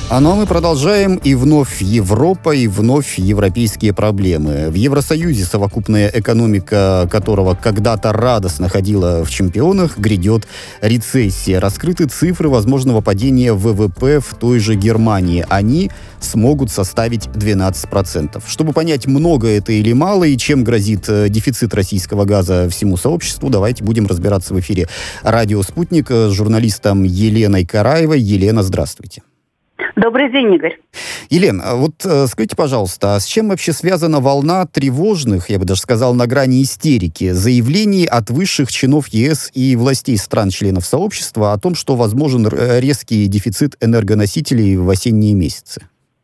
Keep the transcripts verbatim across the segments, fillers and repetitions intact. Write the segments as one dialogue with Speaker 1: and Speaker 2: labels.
Speaker 1: А ну а мы продолжаем, и вновь Европа, и вновь европейские проблемы. В Евросоюзе, совокупная экономика которого когда-то радостно ходила в чемпионах, грядет рецессия. Раскрыты цифры возможного падения ВВП в той же Германии. Они смогут составить двенадцать процентов. Чтобы понять, много это или мало, и чем грозит дефицит российского газа всему сообществу, давайте будем разбираться в эфире «Радио Спутник» с журналистом Еленой Караевой. Елена, здравствуйте.
Speaker 2: Добрый день, Игорь.
Speaker 1: Елена, вот э, скажите, пожалуйста, а с чем вообще связана волна тревожных, я бы даже сказал, на грани истерики, заявлений от высших чинов ЕС и властей стран-членов сообщества о том, что возможен резкий дефицит энергоносителей в осенние месяцы?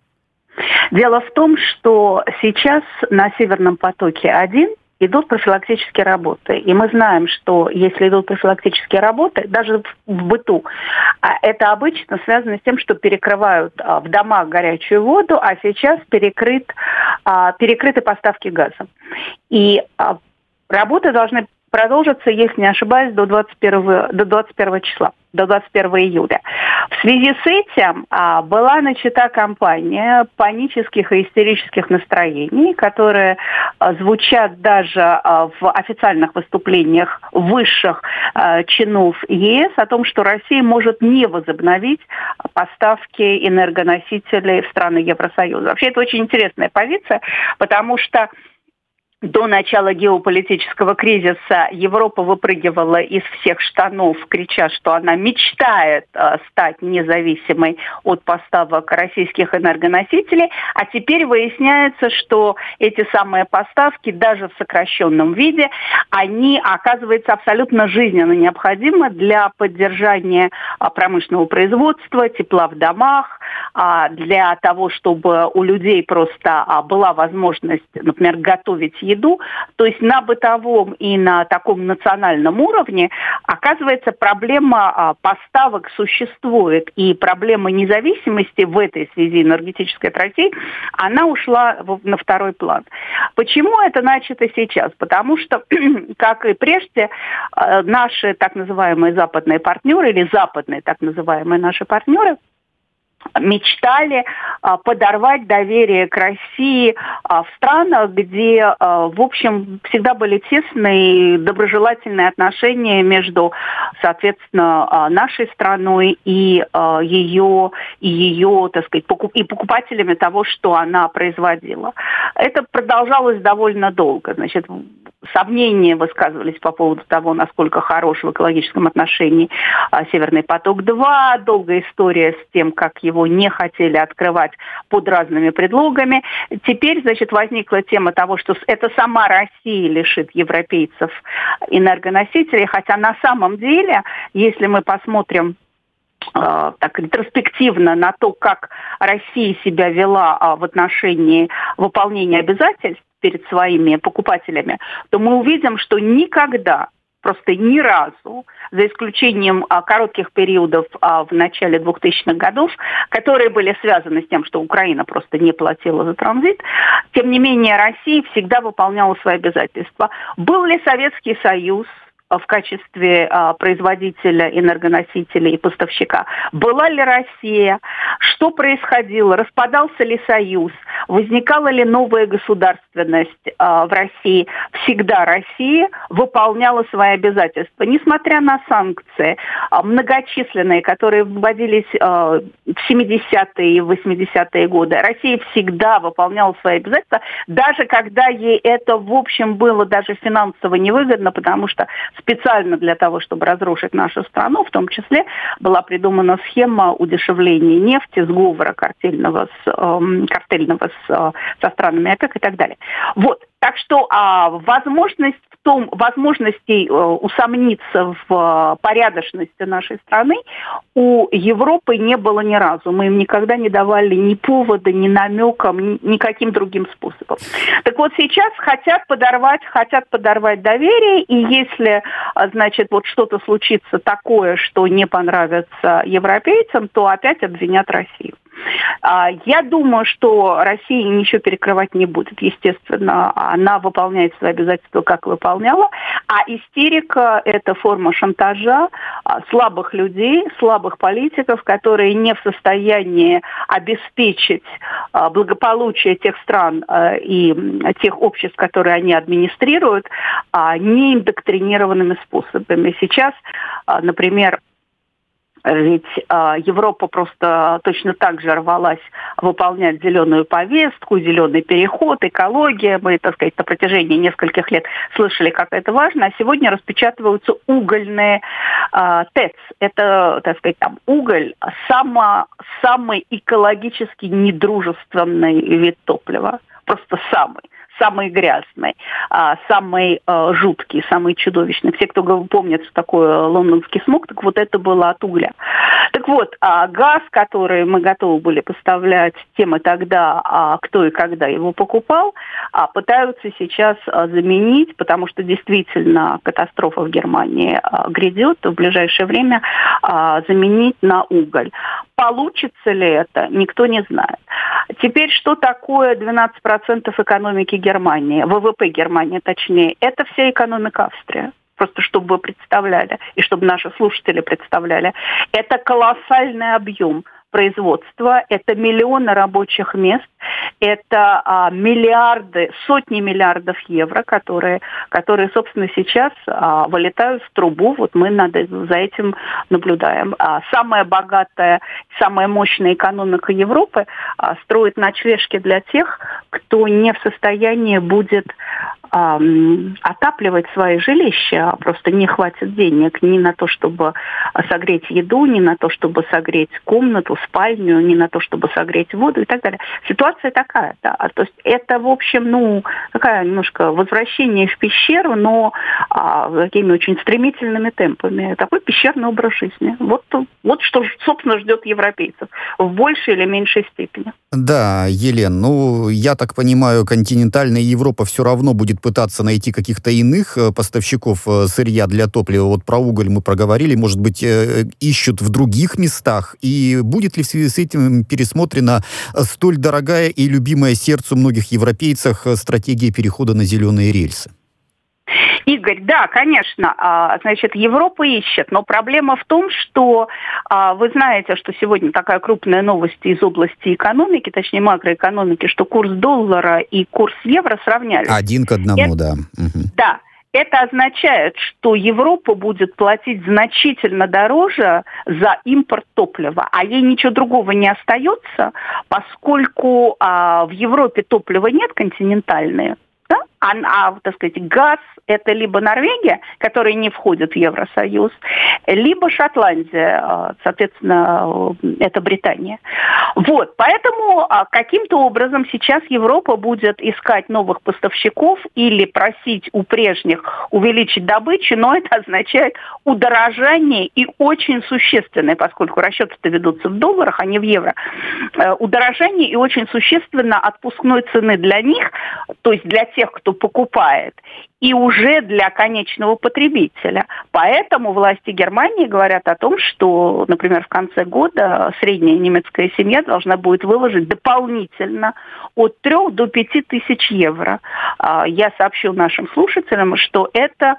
Speaker 2: Дело в том, что сейчас на Северном потоке-один идут профилактические работы. И мы знаем, что если идут профилактические работы, даже в быту, это обычно связано с тем, что перекрывают в домах горячую воду, а сейчас перекрыт, перекрыты поставки газа. И работы должны продолжится, если не ошибаюсь, до двадцать первого, до двадцать первого числа, до двадцать первого июля. В связи с этим а, была начата кампания панических и истерических настроений, которые а, звучат даже а, в официальных выступлениях высших а, чинов ЕС о том, что Россия может не возобновить поставки энергоносителей в страны Евросоюза. Вообще это очень интересная позиция, потому что до начала геополитического кризиса Европа выпрыгивала из всех штанов, крича, что она мечтает э, стать независимой от поставок российских энергоносителей. А теперь выясняется, что эти самые поставки, даже в сокращенном виде, они, оказывается, абсолютно жизненно необходимы для поддержания э, промышленного производства, тепла в домах, э, для того, чтобы у людей просто э, была возможность, например, готовить еду. То есть на бытовом и на таком национальном уровне, оказывается, проблема а, поставок существует. И проблема независимости в этой связи энергетической от России, она ушла в, на второй план. Почему это начато сейчас? Потому что, как и прежде, а, наши так называемые западные партнеры, или западные так называемые наши партнеры, мечтали а, подорвать доверие к России а, в странах, где, а, в общем, всегда были тесные доброжелательные отношения между, соответственно, а, нашей страной и а, ее, и ее, так сказать, покуп- и покупателями того, что она производила. Это продолжалось довольно долго. Значит, сомнения высказывались по поводу того, насколько хорош в экологическом отношении а, «Северный поток-два», долгая история с тем, как его не хотели открывать под разными предлогами. Теперь, значит, возникла тема того, что это сама Россия лишит европейцев энергоносителей, хотя на самом деле, если мы посмотрим э, так ретроспективно на то, как Россия себя вела э, в отношении выполнения обязательств перед своими покупателями, то мы увидим, что никогда, просто ни разу, за исключением а, коротких периодов а, в начале двухтысячных годов, которые были связаны с тем, что Украина просто не платила за транзит, тем не менее Россия всегда выполняла свои обязательства. Был ли Советский Союз в качестве а, производителя энергоносителей и поставщика? Была ли Россия? Что происходило? Распадался ли Союз? Возникала ли новая государственность а, в России? Всегда Россия выполняла свои обязательства. Несмотря на санкции а, многочисленные, которые вводились а, в семидесятые и восьмидесятые годы, Россия всегда выполняла свои обязательства, даже когда ей это, в общем, было даже финансово невыгодно, потому что специально для того, чтобы разрушить нашу страну, в том числе была придумана схема удешевления нефти, сговора картельного с, э, картельного с, э, со странами ОПЕК и так далее. Вот. Так что а, возможность в том, возможностей э, усомниться в э, порядочности нашей страны у Европы не было ни разу. Мы им никогда не давали ни повода, ни намека, ни, никаким другим способом. Так вот сейчас хотят подорвать, хотят подорвать доверие, и если, значит, вот что-то случится такое, что не понравится европейцам, то опять обвинят Россию. Я думаю, что Россия ничего перекрывать не будет. Естественно, она выполняет свои обязательства, как выполняла. А истерика – это форма шантажа слабых людей, слабых политиков, которые не в состоянии обеспечить благополучие тех стран и тех обществ, которые они администрируют, неиндоктринированными способами. Сейчас, например, ведь э, Европа просто точно так же рвалась выполнять зеленую повестку, зеленый переход, экология. Мы, так сказать, на протяжении нескольких лет слышали, как это важно. А сегодня распечатываются угольные э, ТЭЦ. Это, так сказать, там уголь само, самый экологически недружественный вид топлива. Просто самый. Самый грязный, самый жуткий, самый чудовищный. Все, кто помнит, что такое лондонский смог, так вот это было от угля. Так вот, газ, который мы готовы были поставлять тем и тогда, кто и когда его покупал, пытаются сейчас заменить, потому что действительно катастрофа в Германии грядет в ближайшее время, заменить на уголь. Получится ли это, никто не знает. Теперь, что такое двенадцать процентов экономики Германии, ВВП Германии точнее, это вся экономика Австрии. Просто чтобы вы представляли, и чтобы наши слушатели представляли. Это колоссальный объем производства, это миллионы рабочих мест, это а, миллиарды, сотни миллиардов евро, которые, которые собственно, сейчас а, вылетают в трубу. Вот мы над, за этим наблюдаем. А, самая богатая, самая мощная экономика Европы а, строит ночлежки для тех, кто не в состоянии будет а, отапливать свои жилища, просто не хватит денег ни на то, чтобы согреть еду, ни на то, чтобы согреть комнату, спальню, не на то, чтобы согреть воду и так далее. Ситуация такая, да. То есть это, в общем, ну, такая немножко возвращение в пещеру, но а, такими очень стремительными темпами. Такой пещерный образ жизни. Вот, вот что, собственно, ждет европейцев в большей или меньшей степени.
Speaker 1: Да, Елен, ну, я так понимаю, континентальная Европа все равно будет пытаться найти каких-то иных поставщиков сырья для топлива. Вот про уголь мы проговорили, может быть, ищут в других местах. И будет ли в связи с этим пересмотрена столь дорогая и любимая сердцу многих европейцев стратегия перехода на зеленые рельсы?
Speaker 2: Игорь, да, конечно, значит, Европа ищет, но проблема в том, что вы знаете, что сегодня такая крупная новость из области экономики, точнее макроэкономики, что курс доллара и курс евро сравнялись.
Speaker 1: Один к одному,
Speaker 2: Это,
Speaker 1: да. Угу.
Speaker 2: Да. Это означает, что Европа будет платить значительно дороже за импорт топлива, а ей ничего другого не остается, поскольку а, в Европе топлива нет континентальное. Да? А, а, так сказать, газ – это либо Норвегия, которая не входит в Евросоюз, либо Шотландия, соответственно, это Британия. Вот, поэтому каким-то образом сейчас Европа будет искать новых поставщиков или просить у прежних увеличить добычу, но это означает удорожание и очень существенное, поскольку расчеты-то ведутся в долларах, а не в евро, удорожание и очень существенно отпускной цены для них, то есть для тех, кто покупает, и уже для конечного потребителя. Поэтому власти Германии говорят о том, что, например, в конце года средняя немецкая семья должна будет выложить дополнительно от трёх до пяти тысяч евро. Я сообщу нашим слушателям, что это,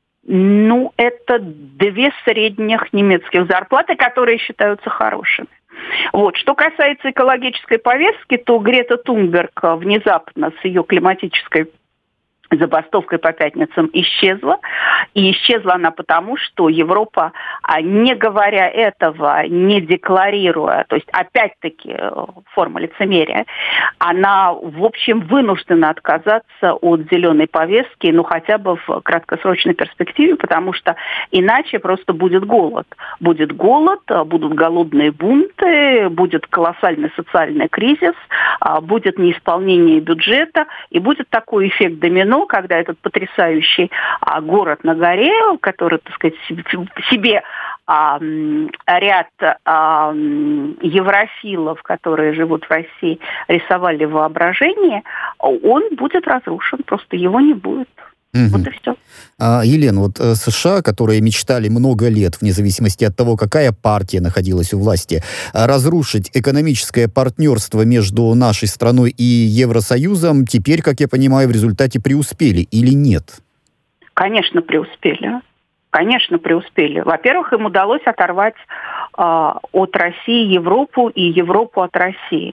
Speaker 2: ну, это две средних немецких зарплаты, которые считаются хорошими. Вот. Что касается экологической повестки, то Грета Тунберг внезапно с ее климатической забастовкой по пятницам исчезла. И исчезла она потому, что Европа, не говоря этого, не декларируя, то есть опять-таки форма лицемерия, она, в общем, вынуждена отказаться от зеленой повестки, ну хотя бы в краткосрочной перспективе, потому что иначе просто будет голод. Будет голод, будут голодные бунты, будет колоссальный социальный кризис, будет неисполнение бюджета, и будет такой эффект домино, когда этот потрясающий а, город на горе, который, так сказать, себе а, ряд а, еврофилов, которые живут в России, рисовали в воображении, он будет разрушен, просто его не будет.
Speaker 1: Угу.
Speaker 2: Вот и все.
Speaker 1: А, Елена, вот э, США, которые мечтали много лет, вне зависимости от того, какая партия находилась у власти, а, разрушить экономическое партнерство между нашей страной и Евросоюзом, теперь, как я понимаю, в результате преуспели или нет?
Speaker 2: Конечно, преуспели. Конечно, преуспели. Во-первых, им удалось оторвать э, от России Европу и Европу от России.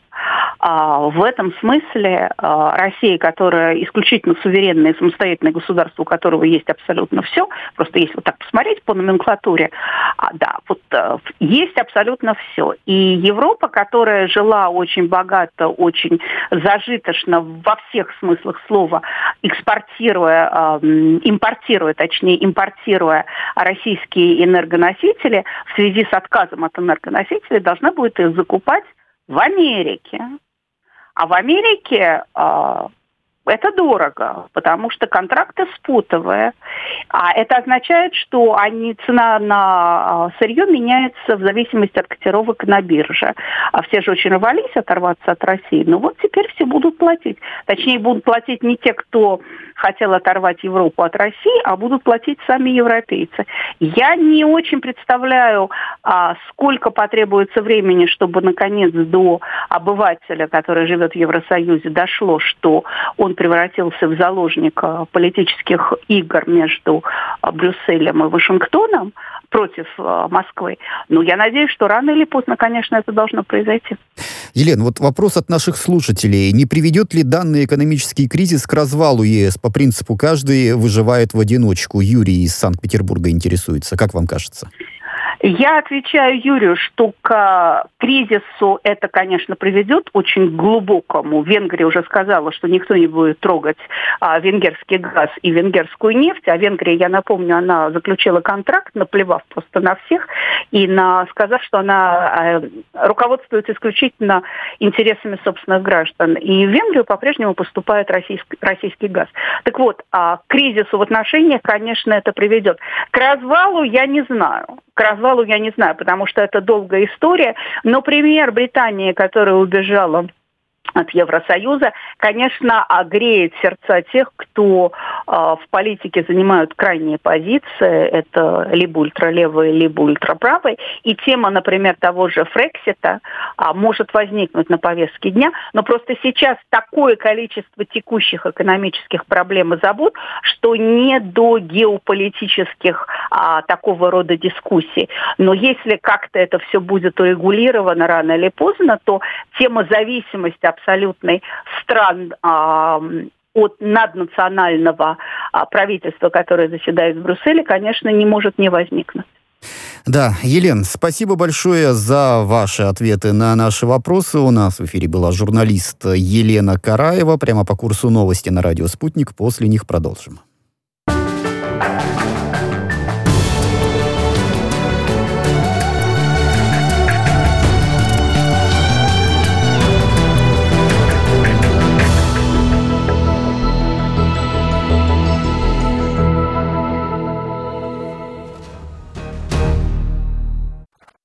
Speaker 2: А в этом смысле э, Россия, которая исключительно суверенное и самостоятельное государство, у которого есть абсолютно все, просто если вот так посмотреть по номенклатуре, а, да, вот э, есть абсолютно все. И Европа, которая жила очень богато, очень зажиточно во всех смыслах слова, экспортируя, э, импортируя, точнее, импортируя российские энергоносители, в связи с отказом от энергоносителей должна будет их закупать в Америке. А в Америке э, это дорого, потому что контракты спутовые. А это означает, что они, цена на сырье меняется в зависимости от котировок на бирже. А все же очень рвались оторваться от России. Но вот теперь все будут платить. Точнее, будут платить не те, кто хотел оторвать Европу от России, а будут платить сами европейцы. Я не очень представляю, а, сколько потребуется времени, чтобы, наконец, до обывателя, который живет в Евросоюзе, дошло, что он превратился в заложника политических игр между Брюсселем и Вашингтоном против Москвы. Но я надеюсь, что рано или поздно, конечно, это должно произойти.
Speaker 1: Елена, вот вопрос от наших слушателей. Не приведет ли данный экономический кризис к развалу ЕС по принципу «каждый выживает в одиночку»? Юрий из Санкт-Петербурга интересуется. Как вам кажется?
Speaker 2: Я отвечаю Юрию, что к кризису это, конечно, приведет очень глубокому. Венгрия уже сказала, что никто не будет трогать а, венгерский газ и венгерскую нефть. А Венгрия, я напомню, она заключила контракт, наплевав просто на всех, и на, сказав, что она а, руководствуется исключительно интересами собственных граждан. И в Венгрию по-прежнему поступает российский, российский газ. Так вот, а, к кризису в отношениях, конечно, это приведет. К развалу я не знаю. К развалу я не знаю, потому что это долгая история. Но пример Британии, которая убежала от Евросоюза, конечно, греет сердца тех, кто э, в политике занимают крайние позиции. Это либо ультралевые, либо ультраправые. И тема, например, того же Фрексита э, может возникнуть на повестке дня. Но просто сейчас такое количество текущих экономических проблем и забот, что не до геополитических э, такого рода дискуссий. Но если как-то это все будет урегулировано рано или поздно, то тема зависимости абсолютной стран а, от наднационального а, правительства, которое заседает в Брюсселе, конечно, не может не возникнуть.
Speaker 1: Да, Елена, спасибо большое за ваши ответы на наши вопросы. У нас в эфире была журналист Елена Караева, прямо по курсу новости на радио «Спутник». После них продолжим.